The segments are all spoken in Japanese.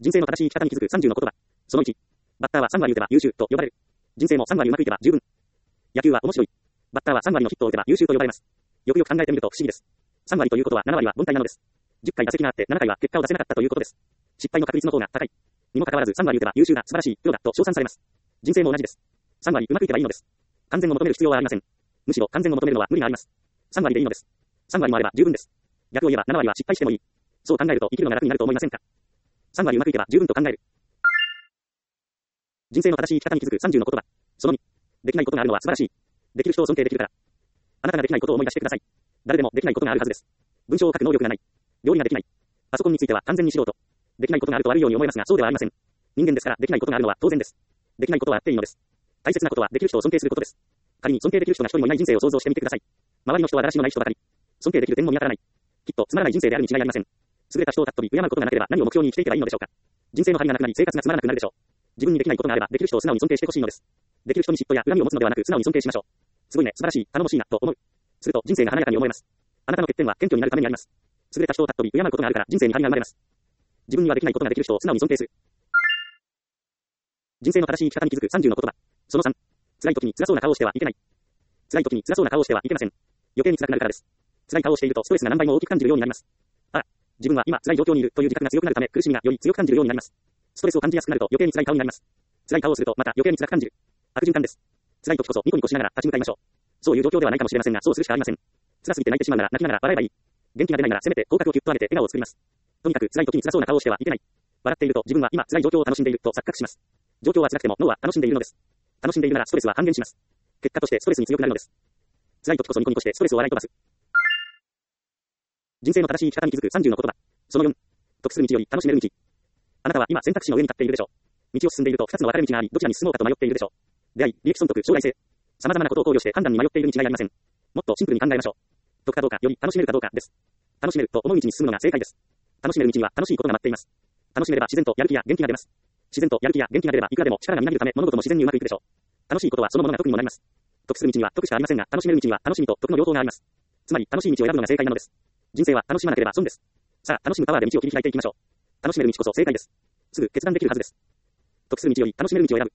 人生の正しい生き方に気づく30の言葉。その1。バッターは3割打てば優秀と呼ばれる。人生も3割うまくいけば十分。野球は面白い。バッターは3割のヒットを打てば優秀と呼ばれます。よくよく考えてみると不思議です。3割ということは7割は凡退なのです。10回打席があって7回は結果を出せなかったということです。失敗の確率の方が高い。にもかかわらず3割打てば優秀だ、素晴らしい、プロだと称賛されます。人生も同じです。3割うまくいけばいいのです。完全を求める必要はありません。むしろ完全を求めるのは無理があります。3割でいいのです。3割もあれば十分です。逆を言えば7割は失敗してもいい。そう考えると生きるのが楽になると思いませんか。3割うまくいけば十分と考える。人生の正しい生き方に気づく30の言葉。その2。できないことがあるのは素晴らしい。できる人を尊敬できるから。あなたができないことを思い出してください。誰でもできないことがあるはずです。文章を書く能力がない。料理ができない。パソコンについては完全に素人。できないことがあると悪いように思いますが、そうではありません。人間ですからできないことがあるのは当然です。できないことはあっていいのです。大切なことはできる人を尊敬することです。仮に尊敬できる人が一人もいない人生を想像してみてください。周りの人はだらしのない人ばかり。尊敬できる点も見当たらない。きっとつまらない人生であるに違いありません。優れた人を尊び敬うことがなければ何を目標に生きていけばいいのでしょうか。人生の張りがなくなり生活がつまらなくなるでしょう。自分にできないことがあればできる人を素直に尊敬してほしいのです。できる人に嫉妬や恨みを持つのではなく素直に尊敬しましょう。すごいね、素晴らしい、頼もしいなと思う。すると人生が華やかに思えます。あなたの欠点は謙虚になるためにあります。優れた人を尊び敬うことがあるから人生に張りが生まれます。自分にはできないことができる人を素直に尊敬する。人生の正しい生き方に気づく30の言葉。その3。辛い時に辛そうな顔をしてはいけない。辛い時に辛そうな顔をしてはいけません。余計に辛くなるからです。辛い顔をしているとストレスが何倍も大きく感じるようになります。自分は今辛い状況にいるという自覚が強くなるため苦しみがより強く感じるようになります。ストレスを感じやすくなると余計に辛い顔になります。辛い顔をするとまた余計に辛く感じる。悪循環です。辛い時こそニコニコしながら立ち向かいましょう。そういう状況ではないかもしれませんが、そうするしかありません。辛すぎて泣いてしまうなら泣きながら笑えばいい。元気が出ないならせめて口角をキュッと上げて笑顔を作ります。とにかく辛い時に辛そうな顔をしてはいけない。笑っていると自分は今辛い状況を楽しんでいると錯覚します。状況は辛くても脳は楽しんでいるのです。楽しんでいるならストレスは半減します。結果としてストレスに強くなるのです。辛い時こそニコニコしてストレスを笑い飛ばす。人生の正しい生き方に気づく30の言葉。その4。得する道より楽しめる道。あなたは今選択肢の上に立っているでしょう。道を進んでいると2つの分かれ道があり、どちらに進もうかと迷っているでしょう。出会い、利益損得、将来性。様々なことを考慮して判断に迷っているに違いありません。もっとシンプルに考えましょう。得かどうかより楽しめるかどうかです。楽しめると思う道に進むのが正解です。楽しめる道には楽しいことが待っています。楽しめれば自然とやる気や元気が出ます。自然とやる気や元気が出ればいくらでも力がみなぎるため物事も自然にうまくいくでしょう。楽しいことはそのものが得にもなります。得する道には得しかありませんが、楽しめる道には楽しみと得の両方があります。つまり楽しい道を選ぶのが正解なのです。人生は楽しまなければ損です。さあ、楽しむパワーで道を切り開いていきましょう。楽しめる道こそ正解です。すぐ決断できるはずです。得する道より楽しめる道を選ぶ。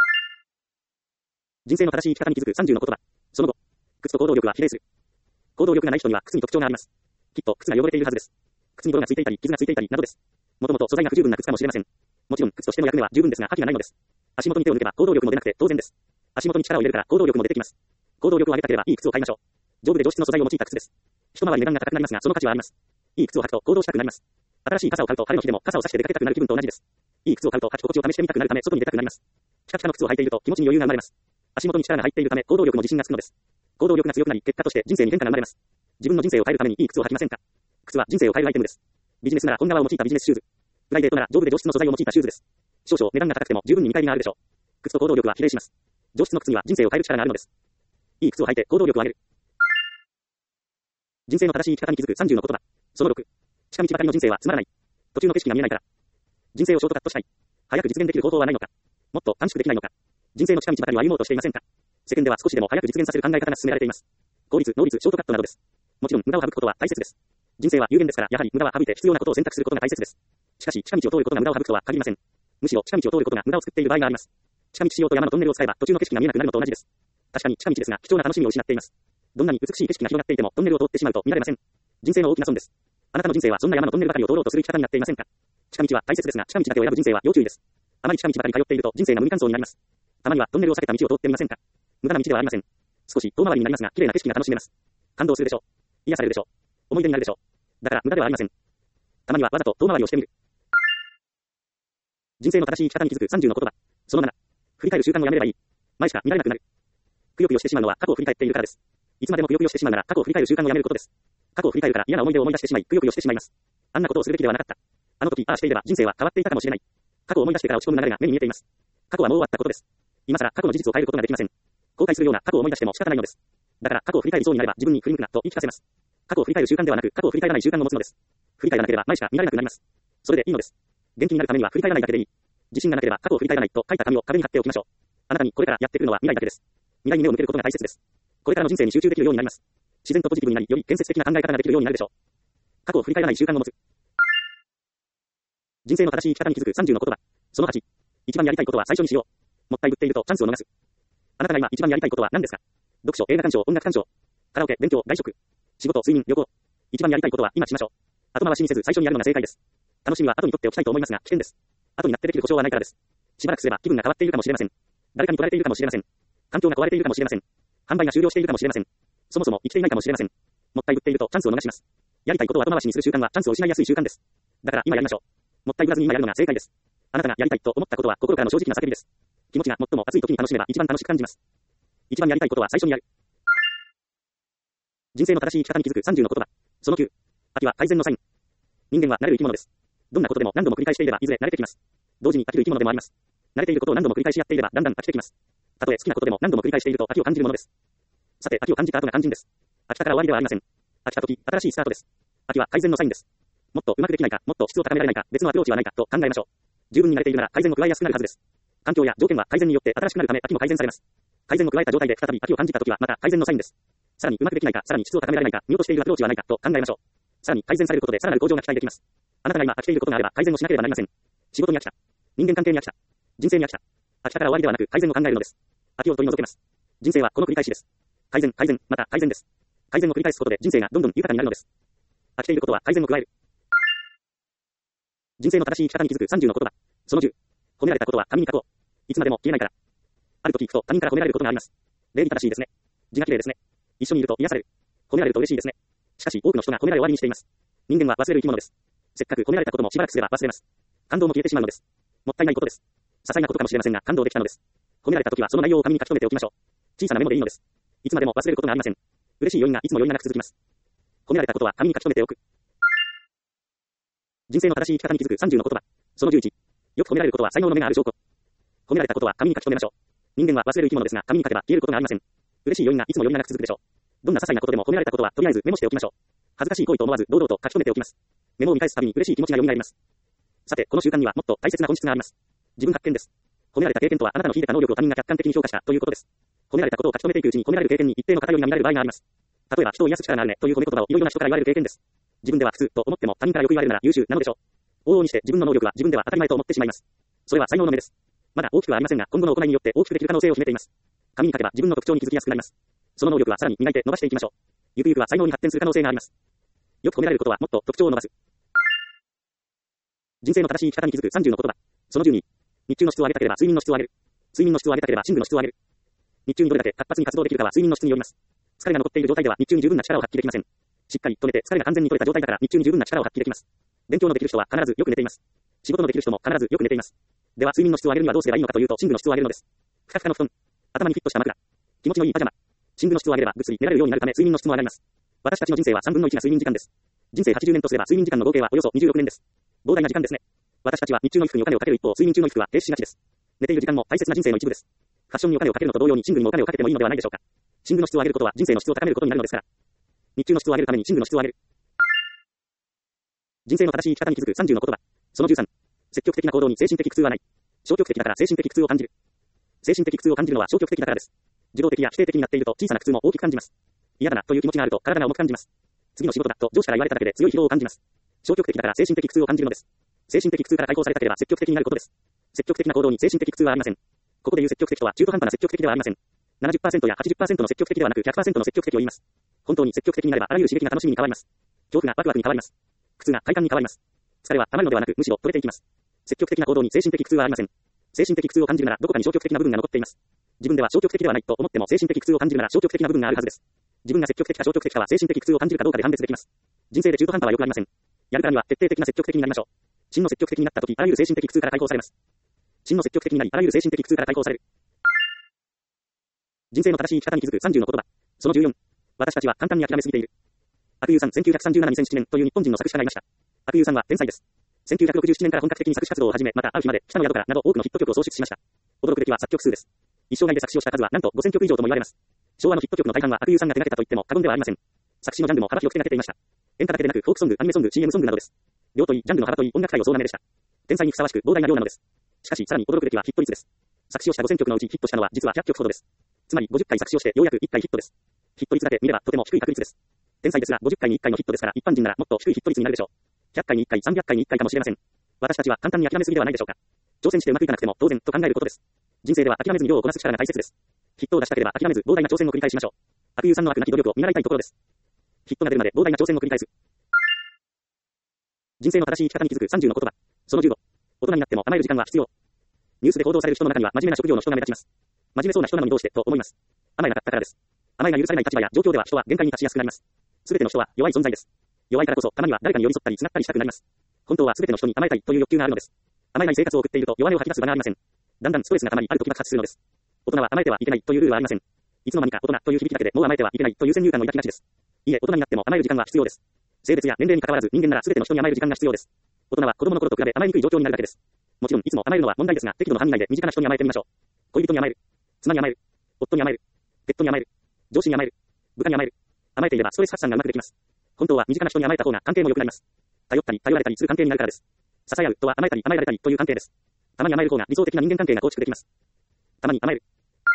人生の正しい生き方に気づく30の言葉。その後、靴と行動力は比例する。行動力がない人には靴に特徴があります。きっと靴が汚れているはずです。靴に泥がついていたり、傷がついていたりなどです。もともと素材が不十分な靴かもしれません。もちろん靴としての役目は十分ですが、覇気がないのです。足元に手を抜けば行動力も出なくて当然です。足元に力を入れるから行動力も出てきます。行動力を上げたければいい靴を買いましょう。丈夫で上質の素材を用いた靴です。一回り値段が高くなりますが、その価値はあります。いい靴を履くと行動したくなります。新しい傘を買うと晴れの日でも傘を差して出かけたくなる気分と同じです。いい靴を買うと履き心地を試してみたくなるため外に出たくなります。ピカピカの靴を履いていると気持ちに余裕が生まれます。足元に力が入っているため行動力も自信がつくのです。行動力が強くなり結果として人生に変化が生まれます。自分の人生を変えるためにいい靴を履きませんか。靴は人生を変えるアイテムです。ビジネスなら本革を用いたビジネスシューズ。プライベートなら丈夫で上質の素材を用いたシューズです。少々値段が高くても十分に見返りがあるでしょう。靴と行動力は比例します。上質の靴には人生を変える力があるのです。いい靴を履いて行動力を上げる。人生の正しい生き方に気づく30の言葉。その6。近道ばかりの人生はつまらない。途中の景色が見えないから。人生をショートカットしたい。早く実現できる方法はないのか。もっと短縮できないのか。人生の近道ばかりを歩もうとしていませんか。世間では少しでも早く実現させる考え方が進められています。効率、能率、ショートカットなどです。もちろん無駄を省くことは大切です。人生は有限ですから、やはり無駄は省いて必要なことを選択することが大切です。しかし、近道を通ることが無駄を省くとは限りません。むしろ近道を通ることが無駄を作っている場合があります。近道しようと山のトンネルを使えば途中の景色が見えなくなるのと同じです。確かに近道ですが、貴重な楽しみを失っています。どんなに美しい景色が広がっていてもトンネルを通ってしまうと見られません。人生の大きな損です。あなたの人生はそんな山のトンネルばかりを通ろうとする生き方になっていませんか。近道は大切ですが、近道だけを選ぶ人生は要注意です。あまり近道ばかり通っていると人生が無理乾燥になります。たまにはトンネルを避けた道を通ってみませんか。無駄な道ではありません。少し遠回りになりますが、綺麗な景色が楽しめます。感動するでしょう。癒されるでしょう。思い出になるでしょう。だから無駄ではありません。たまにはわざと遠回りをしてみる。人生の正しい生き方に気づく30の言葉。その7。振り返る習慣をやめればいい。前しか見られなくなる。くよくよしてしまうのは過去を振り返っているからです。いつまでもくよくよしてしまうなら過去を振り返る習慣をやめることです。過去を振り返るから嫌な思い出を思い出してしまい、くよくよしてしまいます。あんなことをするべきではなかった。あの時、ああしていれば人生は変わっていたかもしれない。過去を思い出してから落ち込む流れが目に見えています。過去はもう終わったことです。今更過去の事実を変えることができません。後悔するような過去を思い出しても仕方ないのです。だから過去を振り返りそうになれば自分に振り向くなと言い聞かせます。過去を振り返る習慣ではなく過去を振り返らない習慣を持つのです。振り返らなければ前しか見られなくなります。それでいいのです。元気になるためには振り返らないだけでいい。自信がなければ過去を振り返らないと書いた紙を壁に貼っておきましょう。あなたにこれからやってくるのは未来だけです。未来に目を向けることが大切です。これからの人生に集中できるようになります。自然とポジティブになり、より建設的な考え方ができるようになるでしょう。過去を振り返らない習慣を持つ。 人生の正しい生き方に気づく30の言葉。その8。一番やりたいことは最初にしよう。もったいぶっているとチャンスを逃す。あなたが今一番やりたいことは何ですか？読書、映画鑑賞、音楽鑑賞。カラオケ、勉強、外食。仕事、睡眠、旅行。一番やりたいことは今しましょう。後回しにせず最初にやるのが正解です。楽しみは後に取っておきたいと思いますが、危険です。後になってできる保証はないからです。しばらくすれば気分が変わっているかもしれません。誰かに取られているかもしれません。環境が壊れているかもしれません。販売が終了しているかもしれません。そもそも生きていないかもしれません。もったいぶっているとチャンスを逃します。やりたいことを後回しにする習慣はチャンスを失いやすい習慣です。だから今やりましょう。もったいぶらずに今やるのが正解です。あなたがやりたいと思ったことは心からの正直な叫びです。気持ちが最も熱い時に楽しめば一番楽しく感じます。一番やりたいことは最初にやる。人生の正しい生き方に気づく30の言葉。その9。飽きは改善のサイン。人間は慣れる生き物です。どんなことでも何度も繰り返していればいずれ慣れてきます。同時に飽きる生き物でもあります。慣れていることを何度も繰り返しやっていればだんだん飽きてきます。たとえ好きなことでも何度も繰り返していると飽きを感じるものです。さて、飽きを感じた後が肝心です。飽きたから終わりではありません。飽きた時、新しいスタートです。飽きは改善のサインです。もっとうまくできないか、もっと質を高められないか、別のアプローチはないかと考えましょう。十分に慣れているなら改善も加えやすくなるはずです。環境や条件は改善によって新しくなるため飽きも改善されます。改善を加えた状態で再び飽きを感じた時はまた改善のサインです。さらにうまくできないか、さらに質を高められないか、見落としているアプローチはないかと考えましょう。さらに改善されることでさらなる向上が期待できます。あなたが今飽きていることがあれば改善をしなければなりません。仕事に飽きた。人間関係に飽きた。人生に飽きた。飽きたから終わりではなく改善を考えるのです。飽きを取り除けます。人生はこの繰り返しです。改善、改善、また改善です。改善を繰り返すことで人生がどんどん豊かになるのです。飽きていることは改善を加える。人生の正しい生き方に気づく30の言葉。その10。褒められたことは紙に書こう。いつまでも消えないから。ある時ふと他人から褒められることがあります。礼儀正しいですね。字が綺麗ですね。一緒にいると癒される。褒められると嬉しいですね。しかし多くの人が褒められ終わりにしています。人間は忘れる生き物です。せっかく褒められたこともしばらくすれば忘れます。感動も消えてしまうのです。もったいないことです。些細なことかもしれませんが感動できたのです。褒められた時はその内容を紙に書き留めておきましょう。小さなメモでいいのです。いつまでも忘れることがありません。嬉しい余韻がいつも余韻がなく続きます。褒められたことは紙に書き留めておく。人生の正しい生き方に気づく30の言葉。その11。よく褒められることは才能の目がある証拠。褒められたことは紙に書き留めましょう。人間は忘れる生き物ですが、紙に書けば消えることがありません。嬉しい余韻がいつも余韻がなく続くでしょう。どんな些細なことでも褒められたことはとりあえずメモしておきましょう。恥ずかしい行為と思わず堂々と書き留めておきます。メモを見返すたびに嬉しい気持ちが蘇ります。さて、この習慣にはもっと大切な本質があります。自分発見です。褒められた経験とはあなたの秀でた能力を他人が客観的に評価したということです。褒められたことを書き留めていくうちに褒められる経験に一定の偏りが見られる場合があります。例えば人を癒す力があるねという褒め言葉をいろいろな人から言われる経験です。自分では普通と思っても他人からよく言われるなら優秀なのでしょう。往々にして自分の能力は自分では当たり前と思ってしまいます。それは才能の目です。まだ大きくはありませんが、今後の行いによって大きくできる可能性を秘めています。紙に書けば自分の特徴に気づきやすくなります。その能力はさらに磨いて伸ばしていきましょう。ゆくゆくは才能に発展する可能性があります。よく褒められることはもっと特徴を伸ばす。人生の正しい生き方に気づく30の言葉。その12。日中の質を上げたければ睡眠の質を上げる。睡眠の質を上げたければ寝具の質を上げる。日中にどれだけ活発に活動できるかは睡眠の質によります。疲れが残っている状態では日中に十分な力を発揮できません。しっかり止めて疲れが完全に取れた状態だから日中に十分な力を発揮できます。勉強のできる人は必ずよく寝ています。仕事のできる人も必ずよく寝ています。では睡眠の質を上げるにはどうすればいいのかというと寝具の質を上げるのです。ふかふかの布団。頭にフィットした枕。気持ちのいいパジャマ。寝具の質を上げればぐっすり寝られるようになるため睡眠の質も上がります。私たちの人生は3分の1が睡眠時間です。人生80年とすれば睡眠時間の合計はおよそ26年です。膨大な時間ですね。私たちは日中の衣服にお金をかける一方、睡眠中の衣服は停止しがちです。寝ている時間も大切な人生の一部です。ファッションにお金をかけるのと同様に寝具にもお金をかけてもいいのではないでしょうか。寝具の質を上げることは人生の質を高めることになるのですから。日中の質を上げるために寝具の質を上げる。人生の正しい生き方に気づく30の言葉。その13。積極的な行動に精神的苦痛はない。消極的だから精神的苦痛を感じる。精神的苦痛を感じるのは消極的だからです。受動的や否定的になっていると小さな苦痛も大きく感じます。嫌だなという気持ちがあると体が重く感じます。次の仕事だと上司から言われただけで強い疲労を感じます。消極的だから精神的苦痛を感じるのです。精神的苦痛から解放されたければ積極的になることです。積極的な行動に精神的苦痛はありません。ここでいう積極的とは中途半端な積極的ではありません。70% や 80% の積極的ではなく 100% の積極的を言います。本当に積極的になればあらゆる刺激が楽しみに変わります。恐怖がワクワクに変わります。苦痛が快感に変わります。疲れは溜まるのではなくむしろ取れていきます。積極的な行動に精神的苦痛はありません。精神的苦痛を感じるならどこかに消極的な部分が残っています。自分では消極的ではないと思っても精神的苦痛を感じるなら消極的な部分があるはずです。自分が積極的か消極的かは精神的苦痛を感じるかどうかで判別できます。人生で中途半端はよくありません。やるからには徹底的な積極的になりましょう。真の積極的になった時、あらゆる精神的苦痛から解放されます。真の積極的になり、あらゆる精神的苦痛から解放される。人生の正しい生き方に気づく30の言葉。その14。私たちは簡単に諦めすぎている。アクユーさん1937-2007年という日本人の作詞家がいました。アクユーさんは天才です。1967年から本格的に作詞活動を始め、またある日まで北の宿からなど多くのヒット曲を創出しました。驚くべきは作曲数です。一生涯で作詞をした数はなんと5000曲以上とも言われます。昭和のヒット曲の大半はアクユーさんが手掛けたと言っても過言ではありません。作詞のジャンルも幅広く手掛けていました。演歌だけでなくフォークソング、アニメソング、CM ソングなどです。量といい、ジャンルの幅といい、音楽界を総なめでした。天才にふさわしく膨大な量なのです。しかしさらに驚くべきはヒット率です。作詞をした5000曲のうちヒットしたのは実は100曲ほどです。つまり50回作詞をしてようやく1回ヒットです。ヒット率だけ見ればとても低い確率です。天才ですが50回に1回のヒットですから一般人ならもっと低いヒット率になるでしょう。100回に1回、300回に1回かもしれません。 私たちは簡単に諦めすぎではないでしょうか。挑戦してうまくいかなくても当然と考えることです。人生では諦めずに量をこなす力が大切です。ヒットを出したければ諦めず膨大な挑戦を繰り返しましょう。悪友さんの悪なき努力を見習いたいところです。ヒットが出るまで膨大な挑戦を繰り返す。人生の正しい生き方に気づく30の言葉。その15。大人になっても甘える時間は必要。ニュースで報道される人の中には真面目な職業の人が目立ちます。真面目そうな人なのにどうしてと思います。甘えなかったからです。甘えが許されない立場や状況では人は限界に達しやすくなります。すべての人は弱い存在です。弱いからこそたまには誰かに寄り添ったりすがったりしたくなります。本当はすべての人に甘えたいという欲求があるのです。甘えない生活を送っていると弱音を吐き出す場がありません。だんだんストレスがたまりある時爆発するのです。大人は甘えてはいけないというルールはありません。いつの間にか大人という響きだけでもう甘えてはいけないという先入観を抱きがちです。いいえ、大人になっても甘える時間は必要です。性別や年齢に関わらず人間ならすべての人に甘える時間が必要です。大人は子供の頃と比べ甘えにくい状況になるだけです。もちろんいつも甘えるのは問題ですが、適度の範囲内で身近な人に甘えてみましょう。恋人に甘える。妻に甘える。夫に甘える。ペットに甘える。上司に甘える。部下に甘える。甘えていればストレス発散がうまくできます。本当は身近な人に甘えた方が関係も良くなります。頼ったり頼られたりする関係になるからです。支え合うとは甘えたり甘えられたりという関係です。たまに甘える方が理想的な人間関係が構築できます。たまに甘える。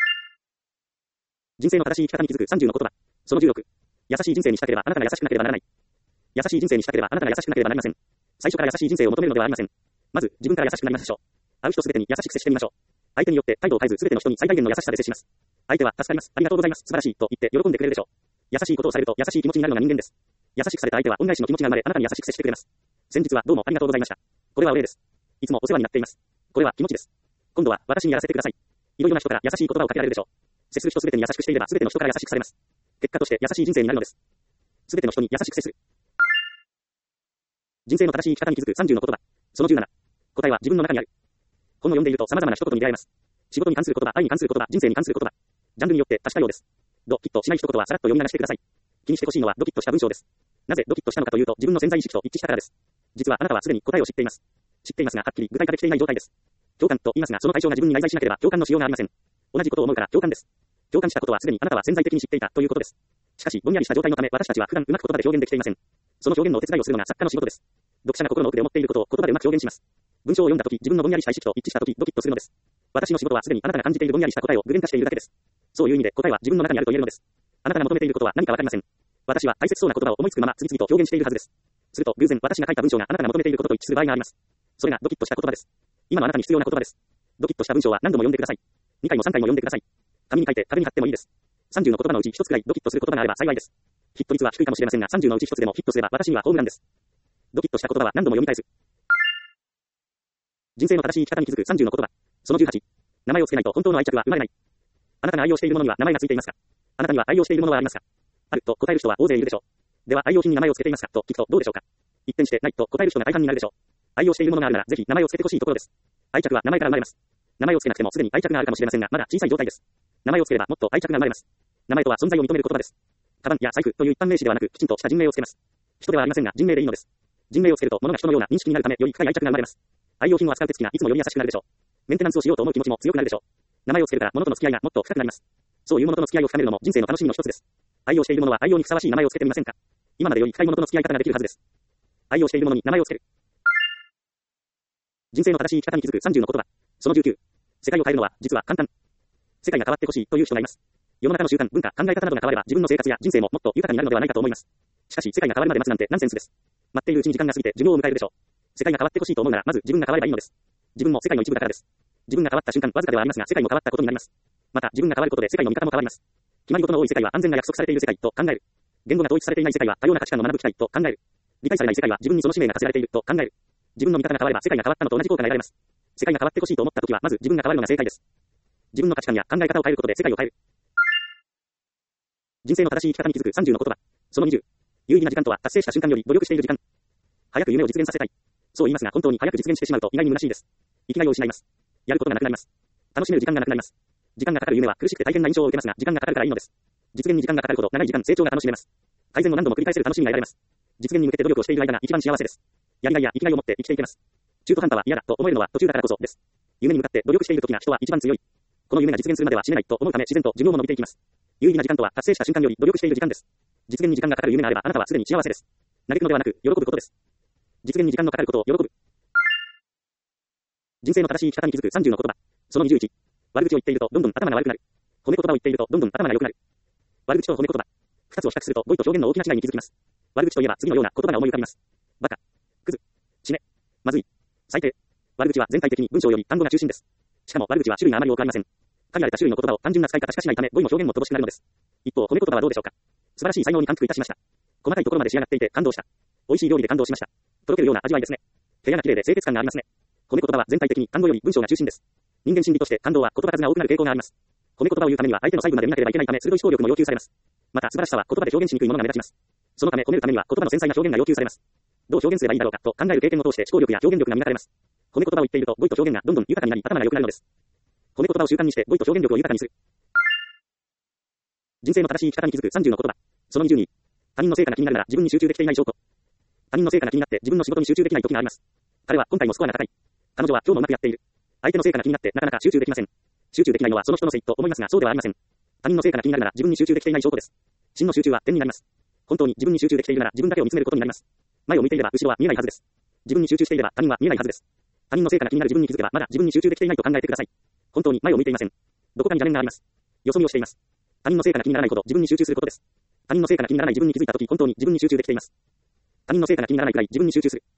人生の正しい生き方に気づく30の言葉。その16。優しい人生にしたければあなたが優しくなければならない。優しい人生にしたければあなたが優しくなければなりません。最初から優しい人生を求めるのではありません。まず自分から優しくなりましょう。会う人すべてに優しく接してみましょう。相手によって態度を変えずすべての人に最大限の優しさで接します。相手は助かります。ありがとうございます。素晴らしいと言って喜んでくれるでしょう。優しいことをされると優しい気持ちになるのが人間です。優しくされた相手は恩返しの気持ちが生まれあなたに優しく接してくれます。先日はどうもありがとうございました。これはお礼です。いつもお世話になっています。これは気持ちです。今度は私にやらせてください。いろいろな人から優しい言葉をかけられるでしょう。接する人すべてに優しくしていればすべての人から優しくされます。結果として優しい人生になるのです。すべての人に優しく接する。人生の正しい生き方に気づく30の言葉。その17。答えは自分の中にある。本を読んでいると様々な一言に出会えます。仕事に関する言葉、愛に関する言葉、人生に関する言葉。ジャンルによって多種多様です。ドキッとしない一言はさらっと読み流してください。気にしてほしいのはドキッとした文章です。なぜドキッとしたのかというと自分の潜在意識と一致したからです。実はあなたはすでに答えを知っています。知っていますがはっきり具体化できていない状態です。共感と言いますがその対象が自分に内在しなければ共感のしようがありません。同じことを思うから共感です。共感したことはすでにあなたは潜在的に知っていたということです。しかしぼんやりした状態のため私たちは普段うまく言葉で表現できていません。その表現のお手伝いをするのが作家の仕事です。読者が心の奥で思っていることを言葉でうまく表現します。文章を読んだとき自分のぼんやりした意識と一致したときドキッとするのです。私の仕事はすでにあなたが感じているぼんやりした答えを具現化しているだけです。そういう意味で答えは自分の中にあると言えるのです。あなたが求めていることは何かわかりません。私は大切そうな言葉を思いつくまま次々と表現しているはずです。すると偶然私が書いた文章があなたが求めていることと一致する場合があります。それがドキッとした言葉です。今のあなたに必要な言葉です。ドキッとした文章は何度も読んでください。2回も3回も読んでください。紙に書いて壁に貼ってもいいです。30の言葉のうち1つくらいドキッとする言葉があれば幸いです。ヒット率は低いかもしれませんが30のうち1つでもヒットすれば私にはホームランです。ドキッとした言葉は何度も読み返す。人生の正しい生き方に気づく30の言葉。その18。名前を付けないと本当の愛着は生まれない。あなたが愛用しているものには名前が付いていますか？あなたには愛用しているものはありますか？あると答える人は大勢いるでしょう。では愛用品に名前を付けていますかと聞くとどうでしょうか？一転してないと答える人が大半になるでしょう。愛用しているものがあるならぜひ名前を付けてほしいところです。愛着は名前から生まれます。名前を付けなくてもすでに愛着があるかもしれませんがまだ小さい状態です。名前を付ければもっと愛着が生まれます。名前とは存在を認める言葉です。カバンや財布という一般名詞ではなくきちんとした人名を付けます。人ではありませんが人名でいいのです。人名を付けると物が人のような認識になるためより深い愛着が生まれます。愛用品を扱う手つきがいつもより優しくなるでしょう。メンテナンスをしようと思う気持ちも強くなるでしょう。名前を付けるから物との付き合いがもっと深くなります。そういうものとの付き合いを深めるのも人生の楽しみの一つです。愛用しているものは愛用にふさわしい名前を付けてみませんか？今までより深いものとの付き合い方ができるはずです。愛用しているものに名前を付ける。人生の正しい生き方に気づく30の言葉。その19。世界を変えるのは実は簡単。世界が変わってほしいという人がいます。世の中の習慣、文化、考え方などが変われば自分の生活や人生ももっと豊かになるのではないかと思います。しかし世界が変わるまで待つなんてナンセンスです。待っているうちに時間が過ぎて寿命を迎えるでしょう。世界が変わってほしいと思うならまず自分が変わればいいのです。自分も世界の一部だからです。自分が変わった瞬間わずかではありますが世界も変わったことになります。また自分が変わることで世界の見方も変わります。決まり事の多い世界は安全が約束されている世界と考える。言語が統一されていない世界は多様な価値観を学ぶ機会と考える。理解されない世界は自分にその使命が課せられていると考える。自分の見方が変われば世界が変わったのと同じ効果が得られます。世界が変わってほしいと思った時はまず自分が変わるのが正解です。自分の価値観や考え方を変えることで世界を変える。人生の正しい生き方に気づく30の言葉。その20。有意義な時間とは達成した瞬間より努力している時間。早く夢を実現させたい。そう言いますが本当に早く実現してしまうと意外に虚しいです。生きがいを失います。やることがなくなります。楽しめる時間がなくなります。時間がかかる夢は苦しくて大変な印象を受けますが時間がかかるからいいのです。実現に時間がかかるほど長い時間成長が楽しめます。改善を何度も繰り返せる楽しみが得られます。実現に向けて努力をしている間が一番幸せです。やりがいや生きがいを持って生きていけます。中途半端は嫌だと思えるのは途中だからこそです。夢に向かって努力している時が人は一番強い。この夢が実現するまでは死ねないと思うため自然と寿命も伸びていきます。有意義な時間とは達成した瞬間より努力している時間です。実現に時間がかかる夢があればあなたはすでに幸せです。嘆くのではなく喜ぶことです。実現に時間のかかることを喜ぶ。人生の正しい生き方に気づく30の言葉。その21。悪口を言っているとどんどん頭が悪くなる。褒め言葉を言っているとどんどん頭が良くなる。悪口と褒め言葉。二つを比較すると語彙と表現の大きな違いに気づきます。悪口といえば次のような言葉が思い浮かびます。バカ、クズ、死ね、まずい、 最低。悪口は全体的に文章より単語が中心です。しかも悪口は種類があまり多くありません。限られた種類の言葉を単純な使い方しかしないため語彙の表現も乏しくなるのです。一方、褒め言葉はどうでしょうか。素晴らしい才能に感服いたしました。細かいところまで仕上がっていて感動した。美味しい料理で感動しました。とろけるような味わいですね。部屋が綺麗で清潔感がありますね。褒め言葉は全体的に単語より文章が中心です。人間心理として感動は言葉数が多くなる傾向があります。褒め言葉を言うためには相手の細部まで見なければいけないため鋭い思考力も要求されます。また素晴らしさは言葉で表現しにくいものが目立ちます。そのため褒めるためには言葉の繊細な表現が要求されます。どう表現すればいいだろうかと考える経験を通して思考力や表現力が磨かれます。褒め言葉を言っていると語彙と表現がどんどん豊かになり頭が良くなるのです。褒め言葉を習慣にして語彙と表現力を豊かにする。人生の正しい生き方に気づく30の言葉。その20に、他人の成果が気になるなら自分に集中できていない証拠。他人の成果が気になって自分の仕事に集中できない時があります。彼は今回もスコアが高い。彼女は今日もうまくやっている。相手の成果が気になってなかなか集中できません。集中できないのはその人のせいと思いますがそうではありません。他人の成果が気になるなら自分に集中できていない証拠です。真の集中は点になります。本当に自分に集中できているなら自分だけを見つめることになります。前を見ていれば後ろは見えないはずです。自分に集中していれば他人は見えないはずです。他人の成果が気になる自分に気づけばまだ自分に集中できていないと考えてください。本当に前を見ていません。どこかに邪念があります。よそ見をしています。他人の成果が気にならないほど自分に集中することです。他人の成果が気にならない自分に気づいたとき本当に自分に集中できています。他人の成果が気にならないくらい自分に集中する。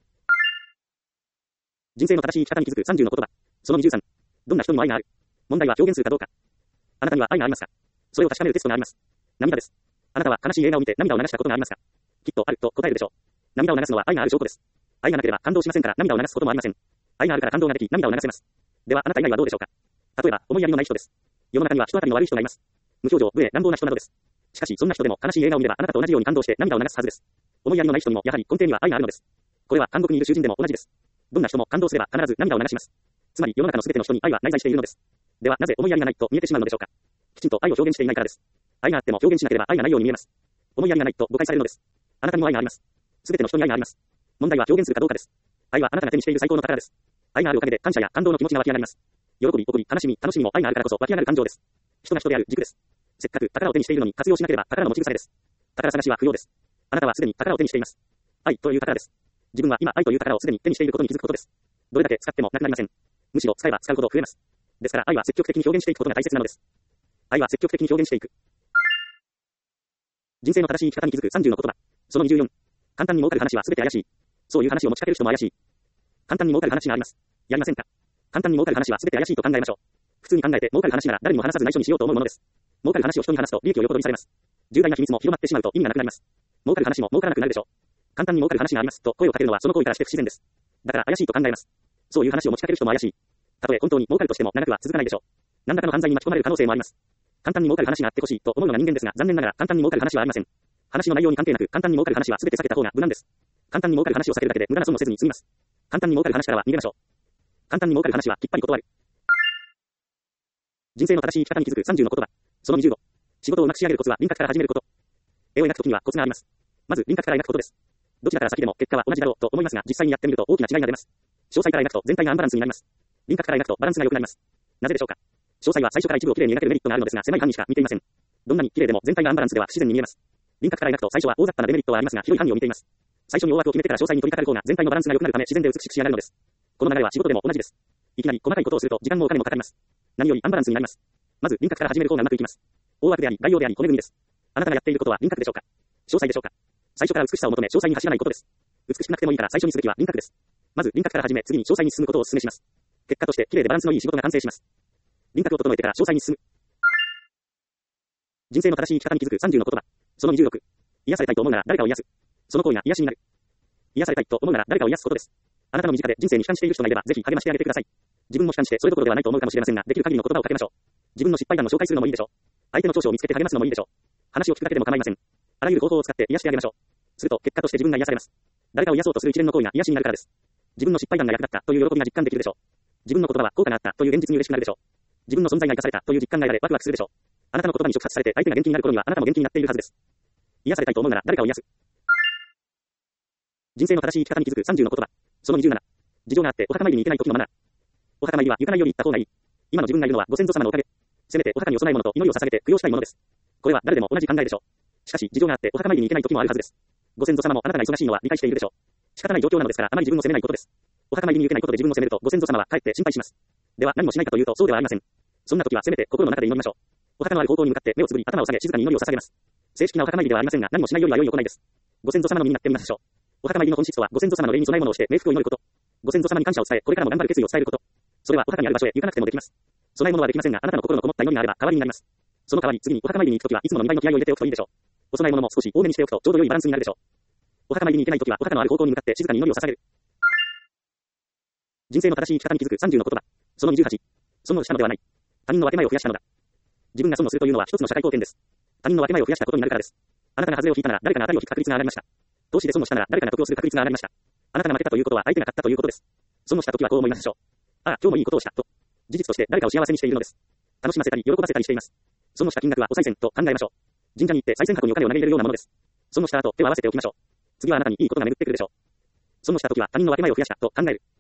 人生の正しい生き方に気づく30の言葉。その23。どんな人にも愛がある。問題は表現するかどうか。あなたには愛がありますか。それを確かめるテストがあります。涙です。あなたは悲しい映画を見て涙を流したことがありますか。きっとあると答えるでしょう。涙を流すのは愛がある証拠です。愛がなければ感動しませんから涙を流すこともありません。愛があるから感動ができ涙を流せます。ではあなた以外はどうでしょうか。例えば思いやりのない人です。世の中には人当たりの悪い人がいます。無表情、無礼、乱暴な人などです。しかしそんな人でも悲しい映画を見ればあなたと同じように感動して涙を流すはずです。思いやりのない人にもやはり根底には愛があるのです。これは監獄にいる囚人でも同じです。どんな人も感動すれば必ず涙を流します。つまり世の中の全ての人に愛は内在しているのです。ではなぜ思いやりがないと見えてしまうのでしょうか。きちんと愛を表現していないからです。愛があっても表現しなければ愛がないように見えます。思いやりがないと誤解されるのです。あなたにも愛があります。全ての人に愛があります。問題は表現するかどうかです。愛はあなたが手にしている最高の宝です。愛があるおかげで感謝や感動の気持ちが湧き上がります。喜び、怒り、悲しみ、楽しみも愛があるからこそ湧き上がる感情です。人が人である軸です。せっかく宝を手にしているのに活用しなければ宝の持ち腐れです。宝探しは不要です。あなたはすでに宝を手にしています。愛という宝です。自分は今愛という宝をすでに手にしていることに気づくことです。どれだけ使ってもなくなりません。むしろ使えば使うほど増えます。ですから愛は積極的に表現していくことが大切なのです。愛は積極的に表現していく。人生の正しい生き方に気づく30の言葉。その24。簡単に儲かる話は全て怪しい。そういう話を持ちかける人も怪しい。簡単に儲かる話があります。やりませんか。簡単に儲かる話は全て怪しいと考えましょう。普通に考えて儲かる話なら誰にも話さず内緒にしようと思うものです。儲かる話を人に話すと利益を横取りされます。重大な秘密も広まってしまうと意味がなくなります。儲かる話も儲からなくなるでしょう。簡単に儲かる話がありますと声をかけるのはその行為からして不自然です。だから怪しいと考えます。そういう話を持ちかける人も怪しい。たとえ本当に儲かるとしても長くは続かないでしょう。何らかの犯罪に巻き込まれる可能性もあります。簡単に儲かる話があってほしいと思うのが人間ですが残念ながら簡単に儲かる話はありません。話の内容に関係なく簡単に儲かる話は全て避けた方が無難です。簡単に儲かる話を避けるだけで無駄な損をせずに済みます。簡単に儲かる話からは逃げましょう。簡単に儲かる話はきっぱり断る。人生の正しい生き方に気づく30の言葉。その25。仕事をうまく仕上げるコツは輪郭から始めること。絵を描くときにはコツがあります。まず輪郭から描くことです。どちらから先でも結果は同じだろうと思いますが実際にやってみると大きな違いが出ます。詳細から描くと全体がアンバランスになります。輪郭から描くとバランスが良くなります。なぜでしょうか。詳細は最初から一部をきれいに描けるメリットがあるのですが狭い範囲しか見ていません。どんなに綺麗でも全体がアンバランスでは不自然に見えます。輪郭から描くと最初は大雑把なデメリットはありますが広い範囲を見ています。最初に大枠を決めてから詳細に取り掛かる方が全体のバランスが良くなるため自然で美しく仕上がるのです。この流れは仕事でも同じです。いきなり細かいことをすると時間もお金もかかります。何よりアンバランスになります。まず輪郭から始める方がうまくいきます。大枠であり概要であり骨組みです。あなたがやっていることは輪郭でしょうか。詳細でしょうか。最初から美しさを求め詳細に走らないことです。美しくなくてもいいから最初にすべきは輪郭です。まず輪郭から始め次に詳細に進むことをお勧めします。結果として綺麗でバランスのいい仕事が完成します。輪郭を整えてから詳細に進む。人生の正しい生き方に気づく30の言葉。その26。癒されたいと思うなら誰かを癒す。その行為が癒しになる。癒されたいと思うなら誰かを癒すことです。あなたの身近で人生に悲観している人がいればぜひ励ましてあげてください。自分も悲観してそれどころではないと思うかもしれませんができる限りの言葉をかけましょう。自分の失敗談を紹介するのもいいでしょう。相手の長所を見つけて励ますのもいいでしょう。話を聞くだけでも構いません。あらゆる方法を使って癒してあげましょう。すると結果として自分が癒されます。誰かを癒そうとする一連の行為が癒しになるからです。自分の失敗談が役立ったという喜びが実感できるでしょう。自分の言葉は効果があったという現実に嬉しくなるでしょう。自分の存在が生かされたという実感が得られワクワクするでしょう。あなたの言葉に触発されて相手が元気になる頃にはあなたも元気になっているはずです。癒されたいと思うなら誰かを癒す。人生の正しい生き方に気づく30の言葉。その27。事情があってお墓参りに行けない時のマナー。お墓参りは行かないより行った方がいい。今の自分がいるのはご先祖様のおかげ。せめてお墓にお供え物と祈りを捧げて供養したいものです。これは誰でも同じ考えでしょう。しかし事情があってお墓参りに行けない時もあるはずです。ご先祖様もあなたが忙しいのは理解しているでしょう。仕方ない状況なのですからあまり自分を責めないことです。お墓参りに行けないことで自分を責めるとご先祖様はかえって心配します。では何もしないかというとそうではありません。そんな時はせめて心の中で祈りましょう。お墓のある方向に向かって目をつぶり頭を下げ静かに祈りを捧げます。正式なお墓参りではありませんが何もしないよりは良い行いです。ご先祖様の身になってみましょう。お墓参りの本質とはご先祖様の霊に供え物をして冥福を祈ること。 ご先祖様に感謝を伝え、これからも頑張る決意を伝えること。それはお墓にある場所へ行かなくてもできます。供え物はできませんが、あなたの心のこもった祈りがあれば代わりになります。その代わり、次にお墓参りに行くときはいつもの2倍の気合を入れておくといいでしょう。お供え物も少し多めにしておくとちょうど良いバランスになるでしょう。お墓参りに行けないときはお墓のある方向に向かって静かに祈りを捧げる。人生の正しい生き方に気づく30の言葉。その28。損をしたのではない。他人の分け前を増やしたのだ。自分が損をするというのは一つの社会貢献です。他人の分け前を増やしたことになるからです。あなたが外れを引いたなら誰かが当たりを引く確率が上がりました。投資で損をしたなら誰かが得をする確率が上がりました。あなたが負けたということは相手が勝ったということです。損をしたときはこう思いますでしょう。ああ、今日もいいことをしたと。事実として誰かを幸せにしているのです。楽しませたり喜ばせたりしています。損をした金額はお賽銭と考えましょう。神社に行って賽銭箱にお金を投げ入れるようなものです。損をした後手を合わせておきましょう。次はあなたにいいことが巡ってくるでしょう。損をしたときは他人の分け前を増やしたと考える。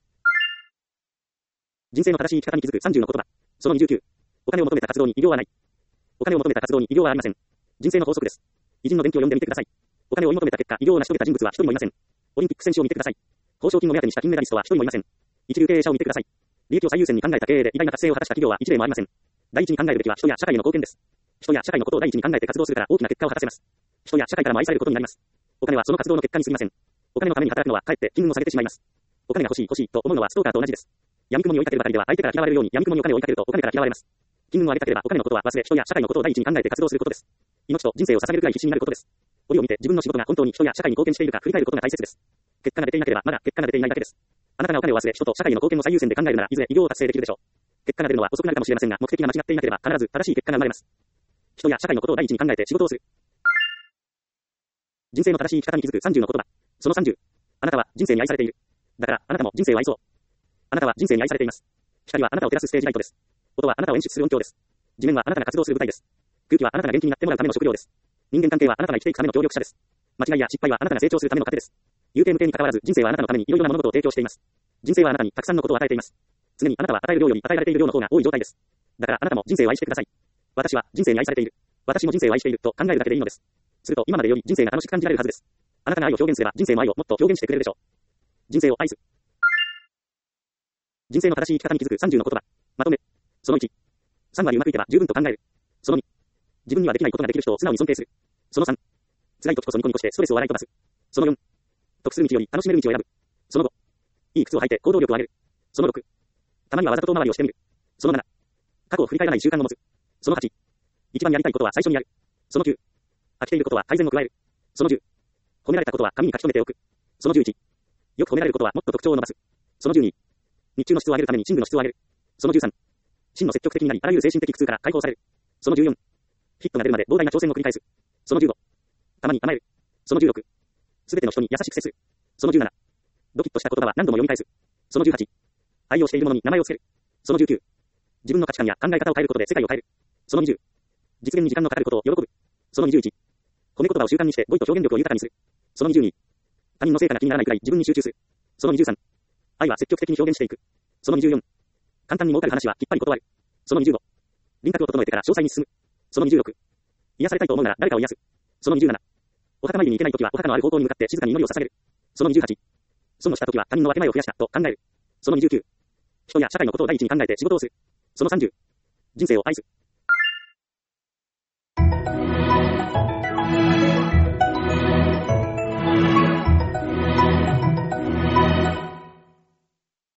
人生の正しい生き方に気づく30の言葉。その29。お金を求めた活動に異業はない。お金を求めた活動に異業はありません。人生の法則です。偉人の伝記を読んでみてください。お金を追い求めた結果、異業を成し遂げた人物は一人もいません。オリンピック選手を見てください。報奨金を目当てにした金メダリストは一人もいません。一流経営者を見てください。利益を最優先に考えた経営で偉大な達成を果たした企業は一例もありません。第一に考えるべきは人や社会への貢献です。人や社会のことを第一に考えて活動するから大きな結果を果たせます。人や社会からも愛されることになります。お金はその活動の結果に過ぎません。お金のために働くのはかえって金運を下げてしまいます。お金が欲しいと思うのはストーカーと同じです。闇雲に追いかけるばかりでは相手から嫌われるように闇雲にお金を追いかけるとお金から嫌われます。金運を上げたければお金のことは忘れ人や社会のことを第一に考えて活動することです。命と人生を捧げるくらい必死になることです。折を見て自分の仕事が本当に人や社会に貢献しているか振り返ることが大切です。結果が出ていなければまだ結果が出ていないだけです。あなたがお金を忘れ人と社会の貢献を最優先で考えるならいずれ偉業を達成できるでしょう。結果が出るのは遅くなるかもしれませんが目的が間違っていなければ必ず正しい結果が生まれます。人や社会のことを第一に考えて仕事をする。人生の正しい生き方に気づく30の言葉。その30。あなたは人生に愛されている。だからあなたも人生を愛そう。あなたは人生に愛されています。光はあなたを照らすステージライトです。音はあなたを演出する音響です。地面はあなたが活動する舞台です。空気はあなたが元気になってもらうための食料です。人間関係はあなたが生きていくための協力者です。間違いや失敗はあなたが成長するための糧です。有形無形に関わらず人生はあなたのためにいろいろな物事を提供しています。人生はあなたにたくさんのことを与えています。常にあなたは与える量より与えられている量の方が多い状態です。だからあなたも人生を愛してください。私は人生に愛されている。私も人生を愛していると考えるだけでいいのです。すると今までより人生が楽しく感じられるはずです。あなたが愛を表現すれば人生も愛をもっと表現してくれるでしょう。人生を愛す。人生の正しい生き方に気づく30の言葉。まとめ。その1。3割うまくいけば十分と考える。その2。自分にはできないことができる人を素直に尊敬する。その3。辛い時こそニコニコしてストレスを笑い飛ばす。その4。得する道より楽しめる道を選ぶ。その5。いい靴を履いて行動力を上げる。その6。たまにはわざと遠回りをしてみる。その7。過去を振り返らない習慣を持つ。その8。一番やりたいことは最初にやる。その9。飽きていることは改善を加える。その10。褒められたことは紙に書き留めておく。その11。よく褒められることはもっと特徴を伸ばす。その12。日中の質を上げるために寝具の質を上げる。その13。真の積極的になり、あらゆる精神的苦痛から解放される。その14。ヒットが出るまで膨大な挑戦を繰り返す。その15。たまに甘える。その16。すべての人に優しく接する。その17。ドキッとした言葉は何度も読み返す。その18。愛用しているものに名前をつける。その19。自分の価値観や考え方を変えることで世界を変える。その20。実現に時間のかかることを喜ぶ。その21。褒め言葉を習慣にして語彙と表現力を豊かにする。その22。他人の成果が気にならないくらい自分に集中する。その23。愛は積極的に表現していく。その24。簡単に儲かる話はきっぱり断る。その25。輪郭を整えてから詳細に進む。その26。癒されたいと思うなら誰かを癒す。その27。お墓参りに行けないときはお墓のある方向に向かって静かに祈りを捧げる。その28。損をしたときは他人の分け前を増やしたと考える。その29。人や社会のことを第一に考えて仕事をする。その30。人生を愛す。